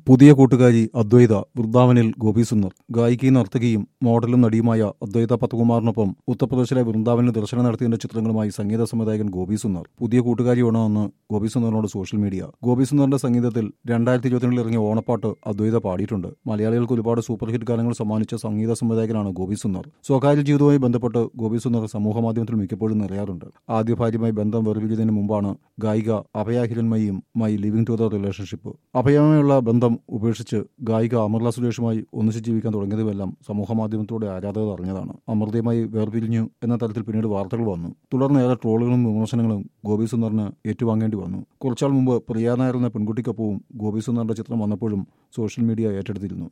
പുതിയ കൂട്ടുകാരി അദ്വൈത വൃന്ദാവനിൽ ഗോപി സുന്ദർ. ഗായികയും നർത്തകിയും മോഡലും നടിയുമായ അദ്വൈത പത്കുമാറിനൊപ്പം ഉത്തർപ്രദേശിലെ വൃന്ദാവനിൽ ദർശനം നടത്തിയതിന്റെ ചിത്രങ്ങളുമായി സംഗീത സംവിധായകൻ ഗോപി സുന്ദർ. പുതിയ കൂട്ടുകാരി വേണമെന്ന് ഗോപി സുന്ദറിനോട് സോഷ്യൽ മീഡിയ. ഗോപി സുന്ദറിന്റെ സംഗീതത്തിൽ 2022 ഇറങ്ങിയ ഓണപ്പാട്ട് അദ്വൈത പാടിയിട്ടുണ്ട്. മലയാളികൾക്ക് ഒരുപാട് സൂപ്പർ ഹിറ്റ് ഗാനങ്ങൾ സമ്മാനിച്ച സംഗീത സംവിധായകനാണ് ഗോപി സുന്ദർ. സ്വകാര്യ ജീവിതവുമായി ബന്ധപ്പെട്ട് ഗോപി സുന്ദർ സമൂഹമാധ്യമത്തിൽ മിക്കപ്പോഴും നിറയാറുണ്ട്. ആദ്യ ഭാര്യയുമായി ബന്ധം വേർപിരിഞ്ഞതിന് മുമ്പാണ് ഗായിക അഭയ ഹിരൺമയിയും ലിവിംഗ് ടു ദ റിലേഷൻഷിപ്പ്. അഭയമായുള്ള ബന്ധം ഉപേക്ഷിച്ച് ഗായിക അമൃത സുരേഷുമായി ഒന്നിച്ച് ജീവിക്കാൻ തുടങ്ങിയതുമെല്ലാം സമൂഹമാധ്യമത്തിലൂടെ ആരാധകർ അറിഞ്ഞതാണ്. അമൃതയുമായി വേർപിരിഞ്ഞു എന്ന തരത്തിൽ പിന്നീട് വാർത്തകൾ വന്നു. തുടർന്ന് ഏറെ ട്രോളുകളും വിമർശനങ്ങളും ഗോപി സുന്ദറിന് ഏറ്റുവാങ്ങേണ്ടി വന്നു. കുറച്ചാൾ മുമ്പ് പ്രിയ നായർ എന്ന പെൺകുട്ടിക്കൊപ്പവും ഗോപി സുന്ദറിന്റെ ചിത്രം വന്നപ്പോഴും സോഷ്യൽ മീഡിയ ഏറ്റെടുത്തിരുന്നു.